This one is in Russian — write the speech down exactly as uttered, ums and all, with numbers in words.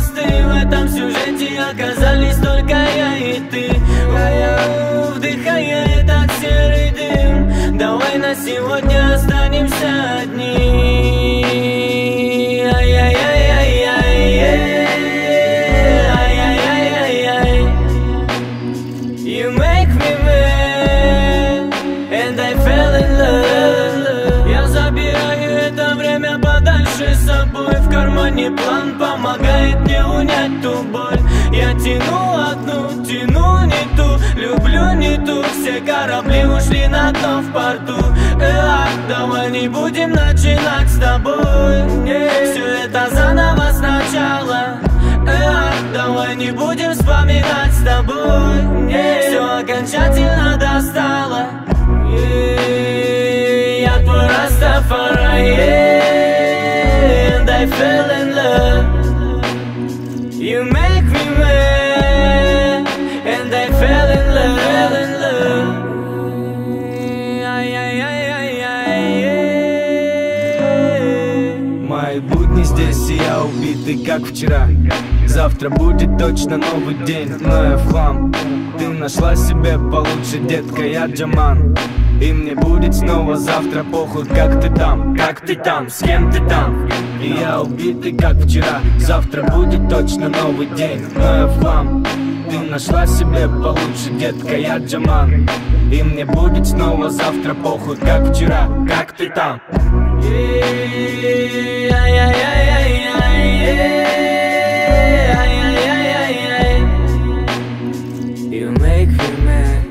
мосты. В этом сюжете оказались только я и ты. У-у-у, вдыхая этот серый дым, давай на сегодня останемся одни. You make me mad, and I fell in love. Я забираю это время подальше с собой. В кармане план помогает мне унять ту боль. Я тяну одну, тяну не ту, люблю не ту. Все корабли ушли на дно в порту. Эх, давай не будем начинать с тобой. Все это заново сначала. Эх, давай не будем вспоминать с тобой. Все окончательно достало. Я твой Растафари, and I fell in love. You make me mad, and I fell in love. Мои будни здесь, и я убитый, как вчера. Завтра будет точно новый день, но я в хлам. Ты нашла себе получше, детка, я Джаман. И мне будет снова завтра похуй, как ты там, как ты там, с кем ты там. И я убитый, как вчера. Завтра будет точно новый день, но я в хлам. Ты нашла себе получше, детка, я Джаман. И мне будет снова завтра похуй, как вчера, как ты там. You make me mad.